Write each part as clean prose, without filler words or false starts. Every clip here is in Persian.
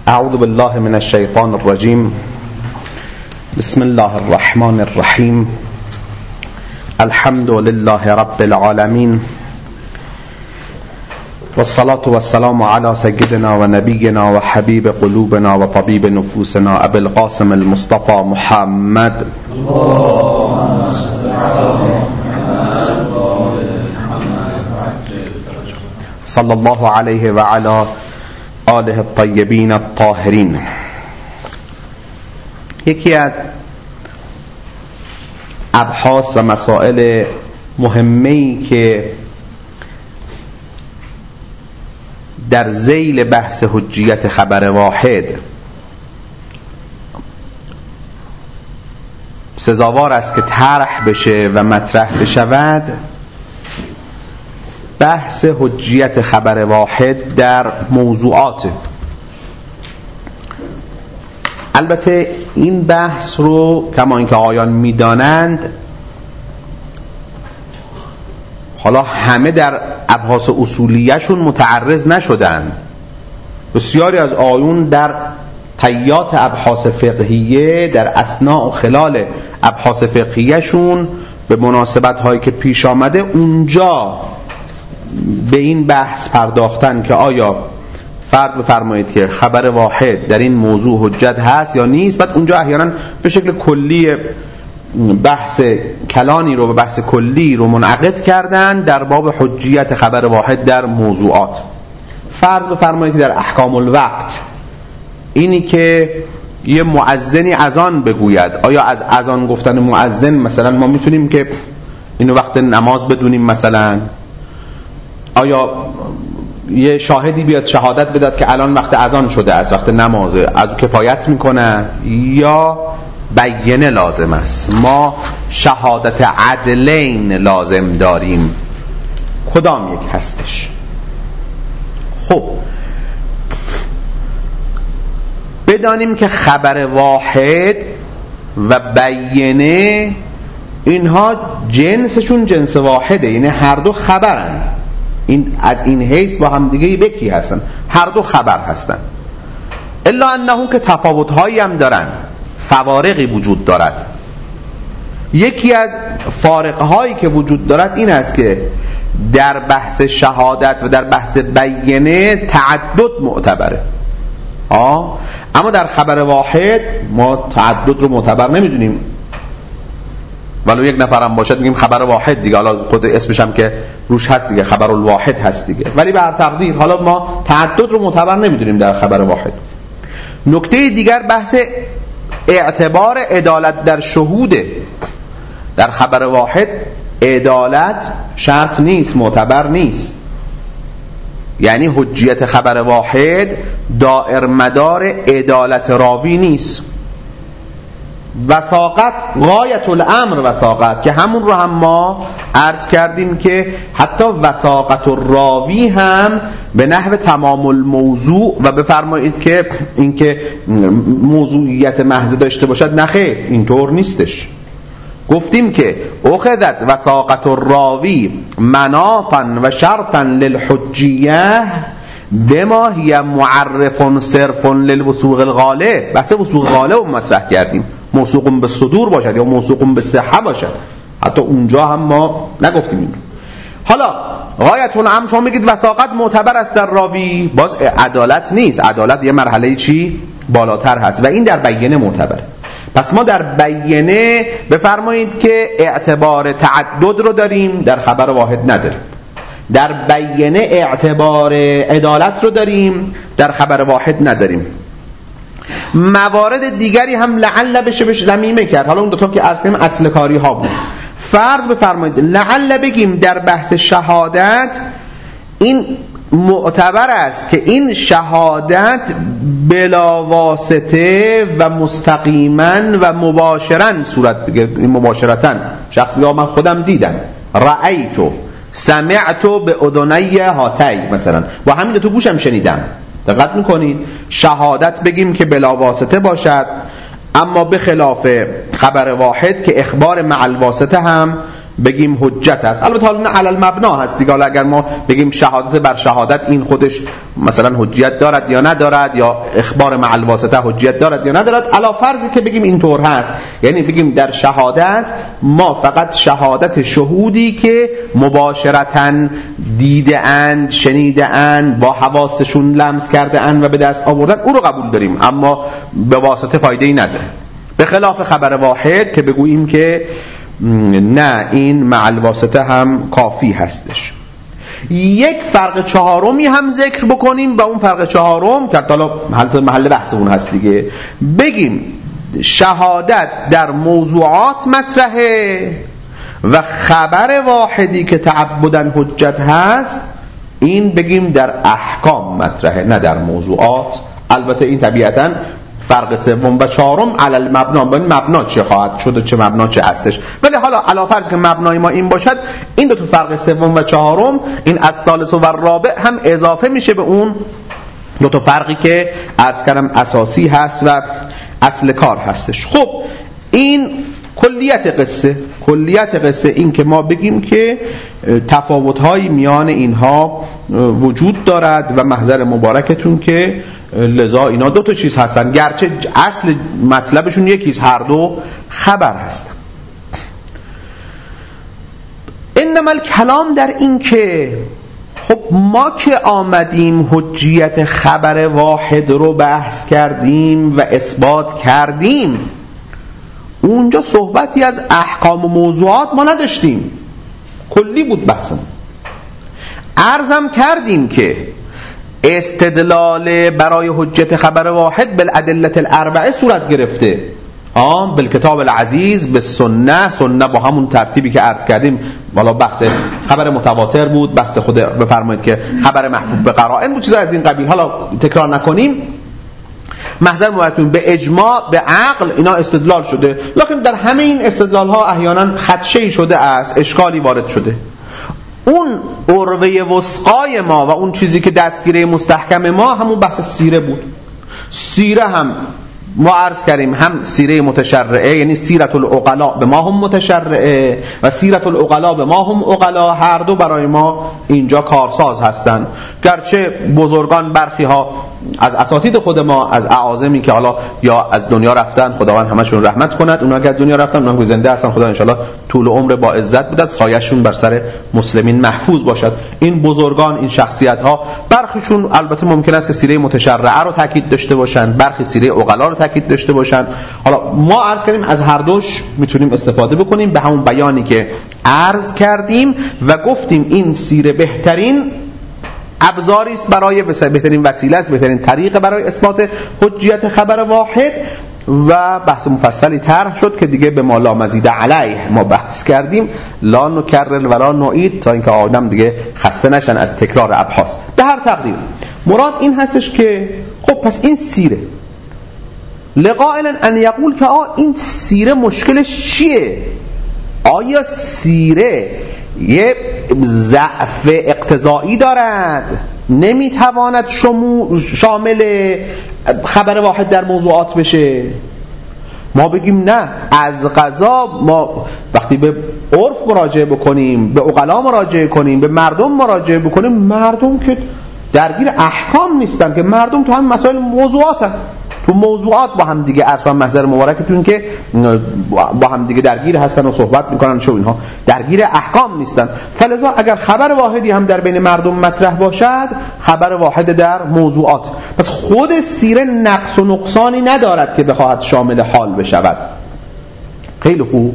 اعوذ بالله من الشیطان الرجیم. بسم الله الرحمن الرحیم. الحمد لله رب العالمین والصلاة والسلام على سيدنا ونبينا وحبيب قلوبنا وطبيب نفوسنا أبي القاسم المصطفى محمد صلى الله عليه وعلى آله الطيبين الطاهرين. یکی از ابحاث و مسائل مهمه‌ای که در ذیل بحث حجیت خبر واحد سزاوار است که طرح بشه و مطرح بشود، بحث حجیت خبر واحد در موضوعات. البته این بحث رو کما اینکه آیان میدانند، حالا همه در ابحاث اصولیه‌شون متعرض نشدن. بسیاری از آیون در طیات ابحاث فقهیه در اثناء و خلال ابحاث فقهیه‌شون به مناسبت هایی که پیش آمده اونجا به این بحث پرداختن که آیا فرض بفرمایید که خبر واحد در این موضوع حجت هست یا نیست. بعد اونجا احیانا به شکل کلی بحث کلانی رو و بحث کلی رو منعقد کردن در باب حجیت خبر واحد در موضوعات. فرض بفرمایید که در احکام الوقت، اینی که یه مؤذنی اذان بگوید، آیا از اذان گفتن مؤذن مثلا ما میتونیم که اینو وقت نماز بدونیم؟ مثلا آیا یه شاهدی بیاد شهادت بداد که الان وقت اذان شده، از وقت نمازه، از کفایت میکنه یا بیانه لازم است؟ ما شهادت عدلین لازم داریم، کدام یک هستش؟ خب بدانیم که خبر واحد و بیانه اینها جنسشون جنس واحده، یعنی هر دو خبرن. این از این حیث با هم دیگه یکی هستن، هر دو خبر هستن، الا انه که تفاوت‌هایی هم دارن، فوارقی وجود دارد. یکی از فارق‌هایی که وجود دارد این است که در بحث شهادت و در بحث بیانه تعدد معتبره، اما در خبر واحد ما تعدد رو معتبر نمیدونیم. ولو یک نفرم باشد میگیم خبر واحد دیگه، حالا خود اسمش هم که روش هست دیگه، خبر الواحد هست دیگه، ولی به هر تقدیر حالا ما تعدد رو معتبر نمیدونیم در خبر واحد. نکته دیگر بحث اعتبار عدالت در شهوده. در خبر واحد عدالت شرط نیست، معتبر نیست، یعنی حجیت خبر واحد دائر مدار عدالت راوی نیست. وثاقت غایت الامر، وثاقت که همون رو هم ما عرض کردیم که حتی وثاقت الراوی هم به نحو تمام الموضوع و بفرمایید که اینکه موضوعیت محض داشته باشد، نخیر، اینطور نیستش. گفتیم که اخذت وثاقت الراوی مناطا و شرطا للحجیه بما هی معرف صرف للوثوق الغالب. بحث وثوق غالب رو مطرح کردیم، موثوق به صدور باشد یا موثوق به صحه باشد، حتی اونجا هم ما نگفتیم این. حالا غایت الامر شما میگید وثاقت معتبر است در راوی، باز عدالت نیست، عدالت یه مرحله چی بالاتر هست و این در بیانه معتبره. پس ما در بیانه بفرمایید که اعتبار تعدد رو داریم، در خبر واحد نداریم. در بیانه اعتبار عدالت رو داریم، در خبر واحد نداریم. موارد دیگری هم لعل بشه ضمیمه کرد. حالا اون دو تا که عرض کردیم اصل کاری ها بود. فرض بفرمایید لعل بگیم در بحث شهادت این معتبر است که این شهادت بلا واسطه و مستقیما و مباشرا صورت بگیره. مباشرتا شخص بگه من خودم دیدم، رأیتو سمعتو به اذنی هاتی، مثلا با همین دو گوشم شنیدم. دقت میکنید؟ شهادت بگیم که بلا واسطه باشد، اما به خلاف خبر واحد که اخبار مع الواسطه هم بگیم حجت است. البته حالا نه علی المبنا هست دیگه. حالا اگر ما بگیم شهادت بر شهادت این خودش مثلا حجیت دارد یا ندارد، یا اخبار مع الواسطه حجیت دارد یا ندارد، علی فرضی که بگیم اینطور هست، یعنی بگیم در شهادت ما فقط شهادت شهودی که مباشرتاً دیده اند، شنیده اند، با حواسشون لمس کرده اند و به دست آوردن، او رو قبول داریم، اما به واسطه فایده‌ای نداره. به خلاف خبر واحد که بگوییم که نه، این مع الواسطه هم کافی هستش. یک فرق چهارمی هم ذکر بکنیم، و اون فرق چهارم که حالا محل بحث اون هست دیگه، بگیم شهادت در موضوعات مطرحه و خبر واحدی که تعبداً حجت هست این بگیم در احکام مطرحه، نه در موضوعات. البته این طبیعتاً فرق سوم و چهارم علی المبنا، با این مبنا چه خواهد شد و چه مبنا چه هستش. ولی حالا علی فرض که مبنای ما این باشد، این دو تا فرق سوم و چهارم، این الثالث و الرابع هم اضافه میشه به اون دو تا فرقی که عرض کردم اساسی هست و اصل کار هستش. خب این کلیت قصه این که ما بگیم که تفاوت‌های میان اینها وجود دارد و محضر مبارکتون که لذا اینا دو تا چیز هستن، گرچه اصل مطلبشون یکیست، هر دو خبر هستن. انما الکلام در این که خب ما که آمدیم حجیت خبر واحد رو بحث کردیم و اثبات کردیم، اونجا صحبتی از احکام و موضوعات ما نداشتیم، کلی بود بحثم. عرضم کردیم که استدلال برای حجت خبر واحد بالادله الاربعه صورت گرفته، بالکتاب العزیز، به سنه با همون ترتیبی که عرض کردیم. والا بحث خبر متواتر بود، بحث خود بفرمایید که خبر محفوظ به قرائن بود، چیزا از این قبیل. حالا تکرار نکنیم. محضر مبارکتون به اجماع، به عقل اینا استدلال شده، لکن در همه این استدلال ها احیانا خدشه‌ای شده است، اشکالی وارد شده. اون عروه وثقای ما و اون چیزی که دستگیره مستحکم ما همون بحث سیره بود. سیره هم ما عرض کردیم هم سیره متشرعه، یعنی سیرت العقلاء به ما هم متشرعه و سیرت العقلاء به ما هم عقلاء، هر دو برای ما اینجا کارساز هستند. گرچه بزرگان برخی ها از اساتید خود ما، از اعاظمی که حالا یا از دنیا رفتن، خداوند همشون رحمت کند، اونا اگر دنیا رفتن اونا زنده هستن، خدا ان شاء الله طول عمر با عزت بدهد، سایه‌شون بر سر مسلمین محفوظ باشد. این بزرگان، این شخصیت ها، برخیشون البته ممکن است که سیره متشرعه رو تاکید داشته باشند، برخی سیره عقلا رو تاکید داشته باشند. حالا ما عرض کردیم از هر دوش میتونیم استفاده بکنیم به همون بیانی که عرض کردیم و گفتیم این سیره بهترین ابزاری است برای بهترین وسیله است، بهترین طریق برای اثبات حجیت خبر واحد. و بحث مفصلی طرح شد که دیگه به ما لا مزید علیه ما بحث کردیم، لا نکرر ولا نعید، تا اینکه آدم دیگه خسته نشن از تکرار ابحاث. به هر تقدیر مراد این هستش که خب پس این سیره لقائلا ان یقول که این سیره مشکلش چیه؟ آیا سیره یه ضعف اقتضایی دارد، نمیتواند شامل خبر واحد در موضوعات بشه؟ ما بگیم نه، از قضا ما وقتی به عرف مراجعه بکنیم، به عقلا مراجعه کنیم، به مردم مراجعه بکنیم، مردم که درگیر احکام نیستن، که مردم تو هم مسائل موضوعاتن، تو موضوعات با هم دیگه اصلا محضر مبارکتون که با هم دیگه درگیر هستن و صحبت میکنن، چون اینها درگیر احکام نیستن. فلذا اگر خبر واحدی هم در بین مردم مطرح باشد، خبر واحد در موضوعات، پس خود سیره نقص و نقصانی ندارد که بخواهد شامل حال بشود. خیلی خوب.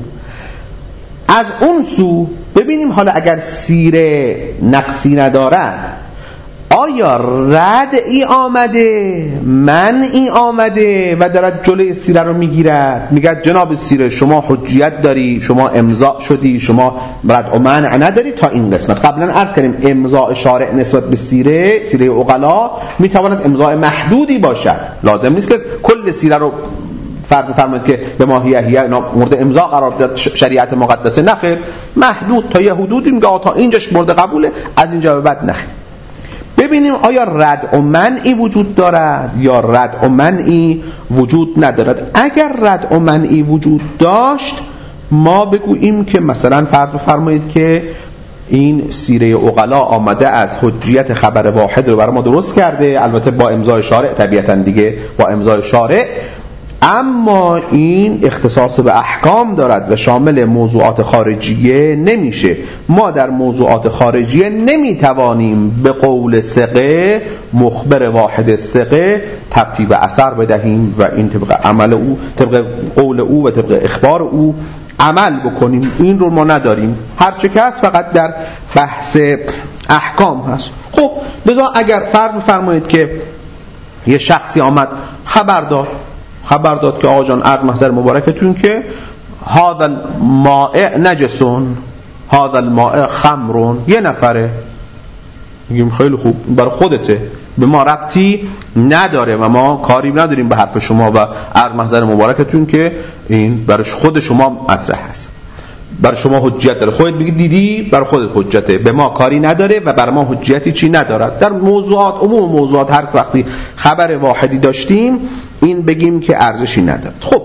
از اون سو ببینیم حالا اگر سیره نقصی ندارد، آیا ردعی آمده، منعی آمده و دارد جلوی سیره رو میگیرد، میگه جناب سیره شما حجیت داری، شما امضا شدی، شما رد و منع نداری تا این قسمت. قبلا عرض کردیم امضاء شارع نسبت به سیره عقلا میتواند امضاء محدودی باشد، لازم نیست که کل سیره رو فرض بفرمایید که به ماهیه مورد امضا قرار داد شریعت مقدسه، نخیر، محدود تا یه حدودی، میگه تا اینجاش مورد قبوله، از اینجا به بعد نخیر. ببینیم آیا رد و منعی وجود دارد یا رد و منعی وجود ندارد. اگر رد و منعی وجود داشت، ما بگوییم که مثلا فرض بفرمایید که این سیره عقلا آمده از حجیت خبر واحد رو برای ما درست کرده، البته با امضای شارع، طبیعتاً دیگه با امضای شارع، اما این اختصاص به احکام دارد و شامل موضوعات خارجیه نمیشه. ما در موضوعات خارجیه نمیتوانیم به قول ثقه، مخبر واحد ثقه، ترتیب اثر بدهیم و این طبق عمل او، طبق قول او و طبق اخبار او عمل بکنیم. این رو ما نداریم، هرچه که هست فقط در بحث احکام هست. خب لذا اگر فرض بفرمایید که یه شخصی آمد خبر داد که آقا جان عرض محضر مبارکتون که هذا الماء نجسون، هذا الماء خمرون، یه نفره، میگیم خیلی خوب، برای خودته، به ما ربطی نداره و ما کاری نداریم به حرف شما و عرض محضر مبارکتون که این برای خود شما مطرح هست، برای شما حجت داره، خودت میگی دیدی، برای خودت حجته، به ما کاری نداره و برای ما حجتی چی ندارد. در موضوعات، عموم موضوعات، هر وقتی خبر واحدی داشتیم این بگیم که ارزشی ندارد. خب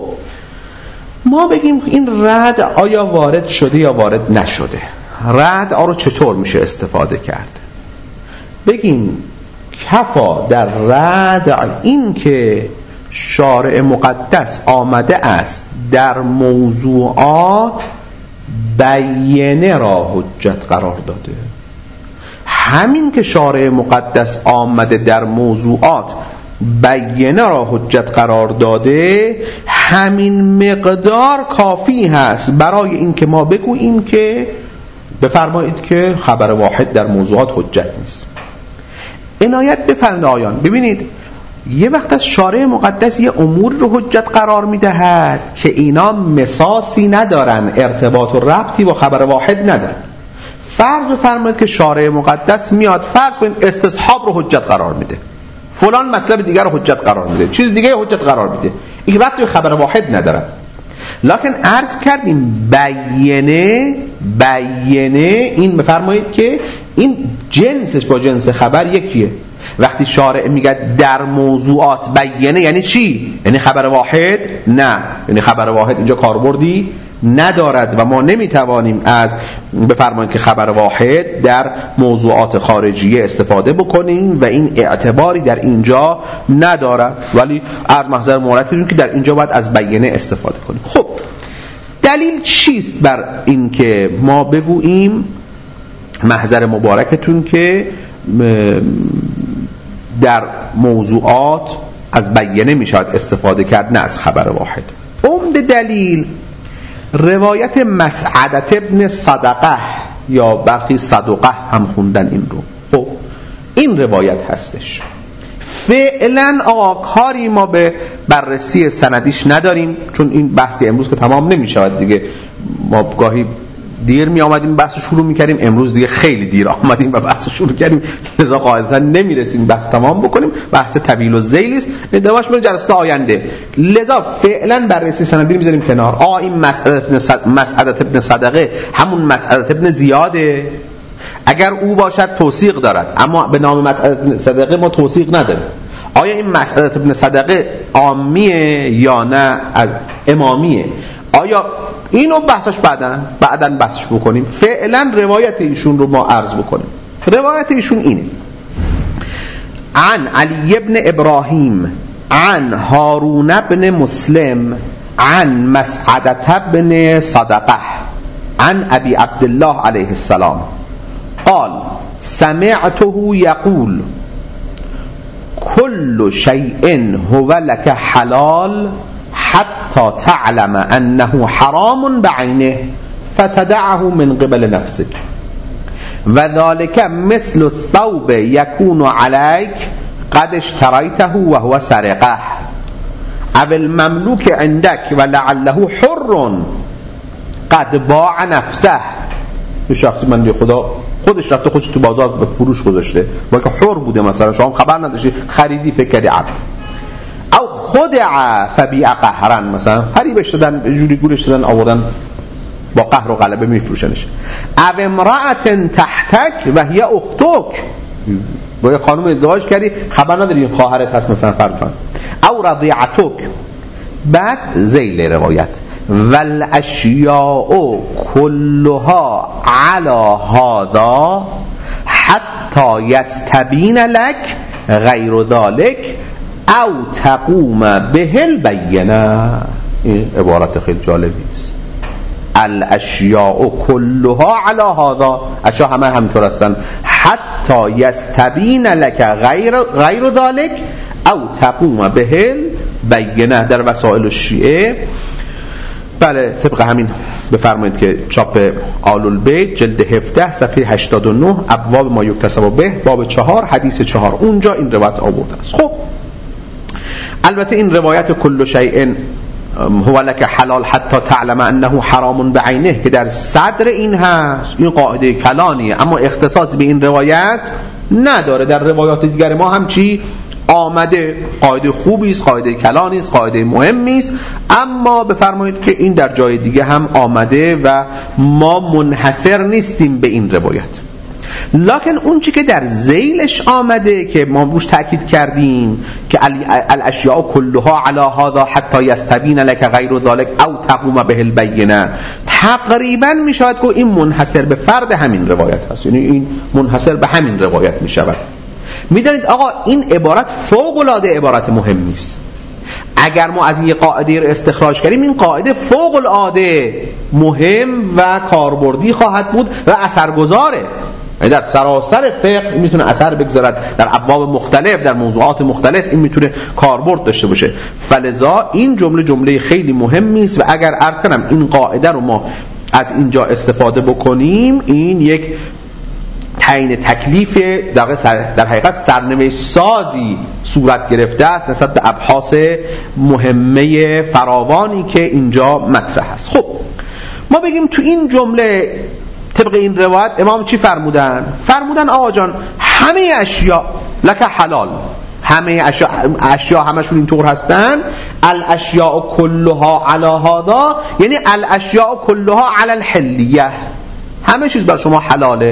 ما بگیم این رد آیا وارد شده یا وارد نشده؟ رد رو چطور میشه استفاده کرد؟ بگیم کفا در رد این که شارع مقدس آمده است در موضوعات بیینه را حجت قرار داده. همین که شارع مقدس آمده در موضوعات بیینه را حجت قرار داده، همین مقدار کافی هست برای اینکه ما بگوییم که بفرمایید که خبر واحد در موضوعات حجت نیست. عنایت بفرمایید آیان، ببینید یه وقت از شارع مقدس یه امور رو حجت قرار میدهد که اینا مساسی ندارن، ارتباط و ربطی با خبر واحد ندارن. فرض بفرمایید که شارع مقدس میاد فرض کنید استصحاب رو حجت قرار میده، فلان مطلب دیگر رو حجت قرار میده، چیز دیگه حجت قرار میده، این ربطی به خبر واحد ندارن. لکن عرض کردیم بیینه این بفرمایید که این جنسش با جنس خبر یکیه. وقتی شارع میگه در موضوعات بیینه یعنی چی؟ یعنی خبر واحد؟ نه، یعنی خبر واحد اینجا کاربردی ندارد و ما نمیتوانیم از بفرمایید که خبر واحد در موضوعات خارجیه استفاده بکنیم و این اعتباری در اینجا ندارد، ولی عرض محضر مبارکتون که در اینجا باید از بیینه استفاده کنیم. خب دلیل چیست بر این که ما بگوییم محضر مبارکتون که در موضوعات از بیینه می شود استفاده کرد نه از خبر واحد؟ عمده دلیل روایت مسعدة ابن صدقه یا برخی صدقه هم خوندن این رو. خب این روایت هستش. فعلا کاری ما به بررسی سندیش نداریم، چون این بحث امروز که تمام نمی شود دیگه. ما گاهی دیر می آمدیم بحث شروع می کردیم، امروز دیگه خیلی دیر آمدیم و بحث شروع کردیم، لذا قاعدتا نمی رسیم بحث تمام بکنیم. بحث طویل و ذیلی است، ندواش به جلسه آینده. لذا فعلا بررسی سندی رو میذاریم کنار. این مسعدة ابن صدقه همون مسعدة ابن زیاده، اگر او باشد توثیق دارد، اما به نام مسعدة ابن صدقه ما توثیق نداریم. آیا این مسعدة ابن صدقه عامیه یا نه از امامیه؟ آیا اینو بحثش بعداً بحثش بکنیم. فعلا روایت ایشون رو ما عرض بکنیم. روایت ایشون اینه: عن علی ابن ابراهیم عن هارون ابن مسلم عن مسعدة ابن صدقه عن ابی عبدالله علیه السلام قال سمعته یقول كل شيء هو لك حلال حتى تعلم أنه حرام بعينه فتدعه من قبل نفسك وذلك مثل الثوب يكون عليك قد اشتريته وهو سرقة أو المملوك عندك ولعله حر قد باع نفسه. یه شخصی من خدا خودش رفته خودش تو بازار به فروش گذاشته، بلکه حر بوده، مثلا شما خبر نداشتی، خریدی فکر کردی عبد. او خدع فبیع قهرا، مثلا فریبش دادن، جوری گورش دادن، آوردن با قهر و غلبه میفروشنش. او امرأة تحتک و هی اختک، با یه خانم ازدواج کردی خبر نداری این خواهرت هست مثلا فرضاً. او رضیعتک. بعد ذیل روایت والاشیاء کلها علی هذا حتی یستبین لک غیر ذلک او تقوم به البینه. این عبارت خیلی جالبی است. الاشیاء کلها علی هذا، اشیاء همه همینطور هستن، حتی یستبین لک غیر ذلک او تقوم به البینه. در وسائل الشیعه بله طبق همین بفرمایید که چاپ آل البیت جلد 17 صفحه 89 ابواب ما یکتسب به باب 4 حدیث 4 اونجا این روایت آورده است. خب البته این روایت کل شیء هو لک حلال حتی تعلم انه حرام بعینه که در صدر این هست، این قاعده کلانیه، اما اختصاص به این روایت نداره. در روایات دیگر ما هم چی آمده، قاعده خوبی است، قاعده کلانی است، قاعده مهمی است، اما بفرمایید که این در جای دیگه هم آمده و ما منحصر نیستیم به این روایت. لکن اون چی که در ذیلش آمده که ما روش تأکید کردیم که الاشیاء کلها علی هذا حتی یستبین لک غیر ذلک او تقوم به البینه، تقریبا می شود که این منحصر به فرد همین روایت هست، یعنی این منحصر به همین روایت می شود. میدانید آقا این عبارت فوق العاده عبارت مهمی است. اگر ما از این قاعده رو استخراج کردیم، این قاعده فوق العاده مهم و کاربردی خواهد بود و اثرگذاره، در سراسر فقه میتونه اثر بگذارد، در ابواب مختلف، در موضوعات مختلف این میتونه کاربرد داشته باشه. فلذا این جمله خیلی مهمی است و اگر عرض کنم این قاعده رو ما از اینجا استفاده بکنیم، این یک تعیین تکلیف در حقیقت سرنوشت سازی صورت گرفته است نسبت به ابحاث مهمه فراوانی که اینجا مطرح است. خب ما بگیم تو این جمله طبق این روایت امام چی فرمودن؟ فرمودن آقا جان همه اشیاء لک حلال، همه اشیاء همشون اینطور هستن، الاشیاء کلها علی هذا، یعنی الاشیاء کلها علی الحلیه، همه چیز بر شما حلاله،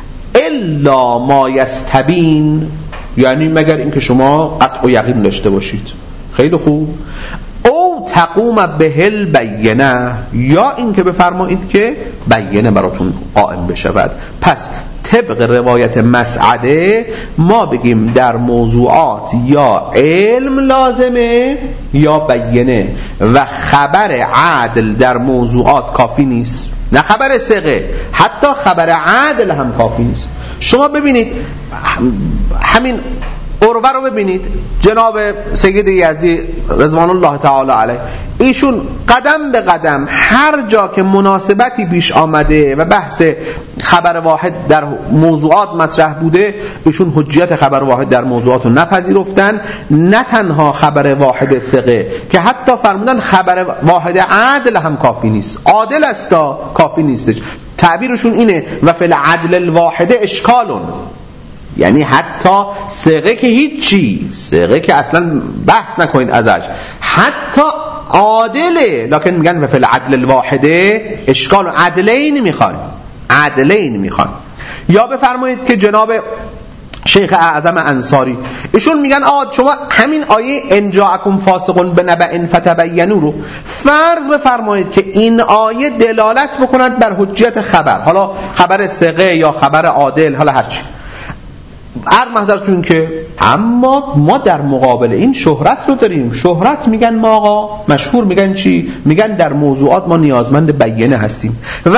الا ما یستبین، یعنی مگر اینکه شما قطع و یقین داشته باشید. خیلی خوب. او تقوم به البینه، یا اینکه بفرمایید که بینه براتون قائم بشود. پس طبق روایت مسعده ما بگیم در موضوعات یا علم لازمه یا بینه، و خبر عدل در موضوعات کافی نیست، نه خبر ثقه، حتی خبر عدل هم کافی نیست. شما ببینید همین عروه رو ببینید، جناب سید یزدی رضوان الله تعالی علیه، ایشون قدم به قدم هر جا که مناسبتی پیش آمده و بحث خبر واحد در موضوعات مطرح بوده، ایشون حجیت خبر واحد در موضوعات رو نپذیرفتن. نه تنها خبر واحد ثقه که حتی فرمودن خبر واحد عدل هم کافی نیست، عادل است کافی نیستش. تعبیرشون اینه و فی العدل الواحد اشکالون، یعنی حتی ثقه که هیچی، ثقه که اصلا بحث نکنید ازش، حتی عادله، لکن میگن فی العدل الواحده اشکال، عدلین میخوان. یا بفرمایید که جناب شیخ اعظم انصاری ایشون میگن شما همین آیه ان جاءکم فاسق بنبأ فتبینوا رو فرض بفرمایید که این آیه دلالت بکند بر حجیت خبر، حالا خبر ثقه یا خبر عادل، حالا هرچی، عرض محضرتون که اما ما در مقابل این شهرت رو داریم. شهرت میگن ما آقا مشهور، میگن چی؟ میگن در موضوعات ما نیازمند بیانه هستیم و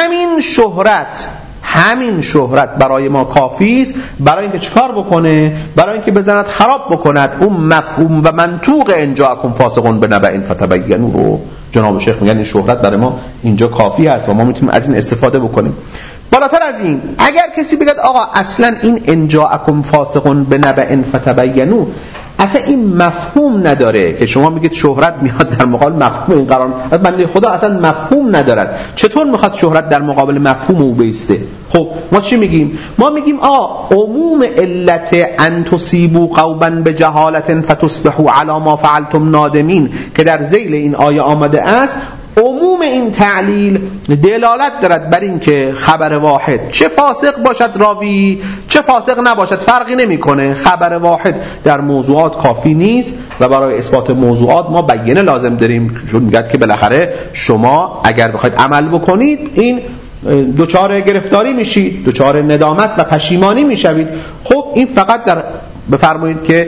همین شهرت برای ما کافی است برای اینکه چیکار بکنه؟ برای اینکه بزند خراب بکند اون مفهوم و منطوق ان جاءکم فاسق بنبأ فتبینوا رو. جناب شیخ میگن این شهرت برای ما اینجا کافی است و ما میتونیم از این استفاده بکنیم. بالاتر از این اگر کسی بگه آقا اصلا این ان جاءکم فاسق بنبأ فتبینوا اصلا این مفهوم نداره که شما میگید شهرت میاد در مقابل مفهوم، این قرار بنده خدا اصلا مفهوم ندارد، چطور میخواد شهرت در مقابل مفهوم او بیسته؟ خب ما چی میگیم؟ ما میگیم عموم علت ان تصیبوا قوما بجهالة فتصبحوا علی ما فعلتم نادمین که در ذیل این آیه آمده است، عموم این تعلیل دلالت دارد بر این که خبر واحد چه فاسق باشد راوی چه فاسق نباشد فرقی نمیکنه، خبر واحد در موضوعات کافی نیست و برای اثبات موضوعات ما بیانه لازم داریم، چون میگه که بالاخره شما اگر بخواید عمل بکنید این دچار گرفتاری میشید، دچار ندامت و پشیمانی میشوید. خب این فقط در بفرمایید که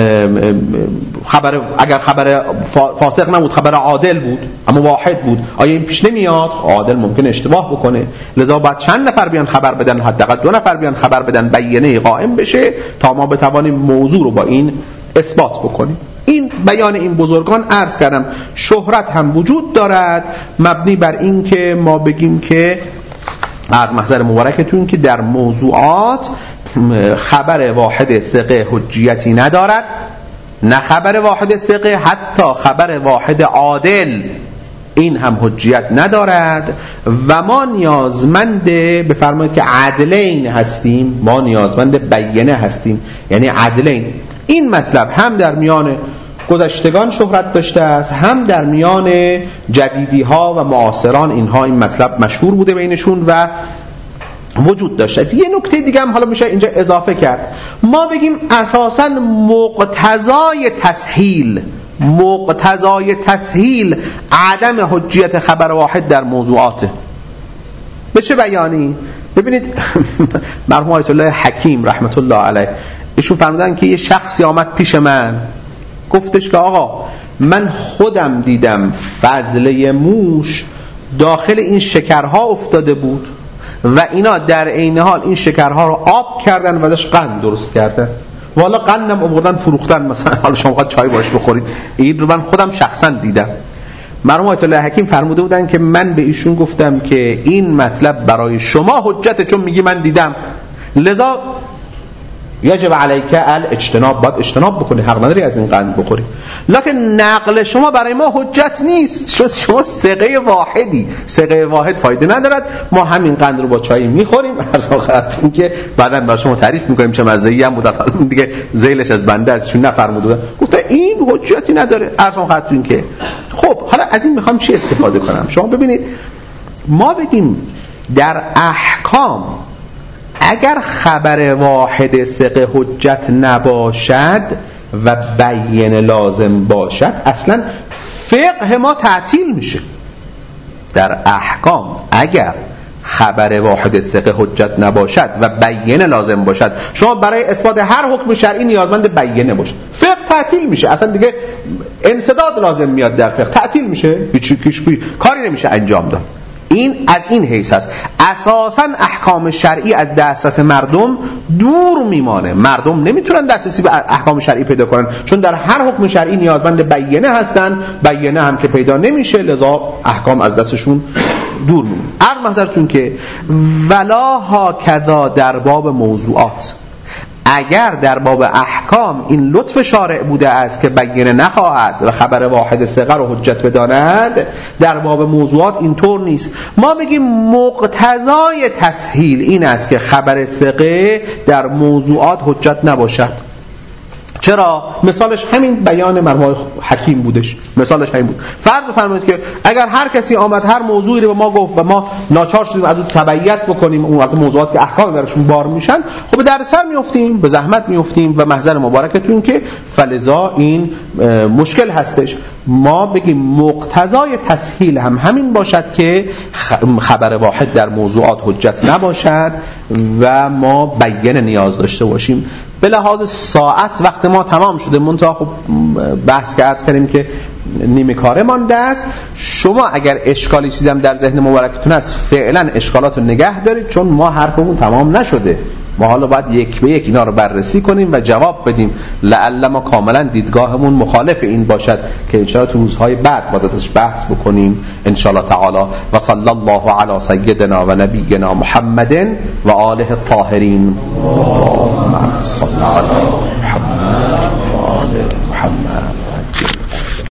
اگر خبر فاسق نبود، خبر عادل بود اما واحد بود، آیا این پیش نمیاد؟ عادل ممکن اشتباه بکنه، لذا باید چند نفر بیان خبر بدن، حداقل 2 نفر بیان خبر بدن، بیانه قائم بشه تا ما بتوانیم موضوع رو با این اثبات بکنیم. این بیان این بزرگان عرض کردم شهرت هم وجود دارد، مبنی بر این که ما بگیم که از محضر مبارکتون که در موضوعات خبر واحد ثقه حجیتی ندارد، نه خبر واحد ثقه، حتی خبر واحد عادل این هم حجیت ندارد و ما نیازمند بفرمایید که عدلین هستیم، ما نیازمند بیانه هستیم، یعنی عدلین. این مطلب هم در میان گذشتگان شهرت داشته است، هم در میان جدیدی ها و معاصران اینها این مطلب مشهور بوده بینشون و وجود داشته. یه نکته دیگه هم حالا میشه اینجا اضافه کرد، ما بگیم اساساً مقتضای تسهیل عدم حجیت خبر واحد در موضوعاته. به چه بیانی؟ ببینید مرحوم آیت الله حکیم رحمت الله علیه ایشون فرمودن که یه شخصی آمد پیش من گفتش که آقا من خودم دیدم فضله موش داخل این شکرها افتاده بود و اینا در عین حال این شکرها رو آب کردن و ازش قند درست کردن، والا قندم آوردن فروختن، مثلا حالا شما خواهد چای باش بخورید. این رو من خودم شخصا دیدم. مرحوم آیت الله حکیم فرموده بودن که من به ایشون گفتم که این مطلب برای شما حجته چون میگی من دیدم، لذا یجب علیک الاجتناب، باید اجتناب بکنی، حق نداری از این قند بخوری. لکن نقل شما برای ما حجت نیست، چون شما ثقه واحدی، ثقه واحد فایده ندارد، ما همین قند رو با چای میخوریم، از آخرتون که بعداً برای شما تعریف میکنیم چه مزه‌ای هم بود، دیگه ذیلش از بنده است، چون نفرموده گفته این حجتی نداره. از آخرتون که خب حالا از این میخوام چی استفاده کنم. شما ببینید ما بگیم در احکام اگر خبر واحد ثقه حجت نباشد و بیان لازم باشد اصلا فقه ما تعطیل میشه. در احکام اگر خبر واحد ثقه حجت نباشد و بیان لازم باشد، شما برای اثبات هر حکم شرعی نیازمند بیانه باشد، فقه تعطیل میشه، اصلا دیگه انسداد لازم میاد در فقه، تعطیل میشه، هیچ کاری نمیشه انجام داد. این از این حیث است اساساً احکام شرعی از دسترس مردم دور میمانه، مردم نمیتونن دسترسی به احکام شرعی پیدا کنن چون در هر حکم شرعی نیازمند بیانه هستن، بیانه هم که پیدا نمیشه لذا احکام از دستشون دور میمونه. عرض محضرتون که ولا هاکذا در باب موضوعات، اگر در باب احکام این لطف شارع بوده است که بیانه نخواهد و خبر واحد ثقه رو حجت بداند، در باب موضوعات اینطور نیست. ما بگیم مقتضای تسهیل این است که خبر ثقه در موضوعات حجت نباشد. چرا؟ مثالش همین بیان مرحوم حکیم بودش، مثالش همین بود. فرض بفرمایید که اگر هر کسی آمد هر موضوعی رو به ما گفت و ما ناچار شدیم از اون تبعیت بکنیم، اون وقت موضوعات که احکام براشون بار میشن، خب به دردسر میافتیم، به زحمت میافتیم و محضر مبارکتون که فلذا این مشکل هستش. ما بگیم مقتضای تسهیل هم همین باشد که خبر واحد در موضوعات حجت نباشد و ما بیان نیاز داشته باشیم. به لحاظ ساعت وقت ما تمام شده، منتها خب بحث که عرض کردیم که نیمه کاره مانده است. شما اگر اشکالی چیزی در ذهن مبارکتون است فعلا اشکالات رو نگه دارید، چون ما حرفمون تمام نشده، ما حالا باید یک به یک اینا رو بررسی کنیم و جواب بدیم، لعل ما کاملا دیدگاهمون مخالف این باشد که انشاءالله تو روزهای بعد باید ازش بحث بکنیم انشاءالله تعالی. و صلی الله علی سیدنا و نبینا محمد و آله الطاهرین. اللهم صل علی محمد و آل محمد.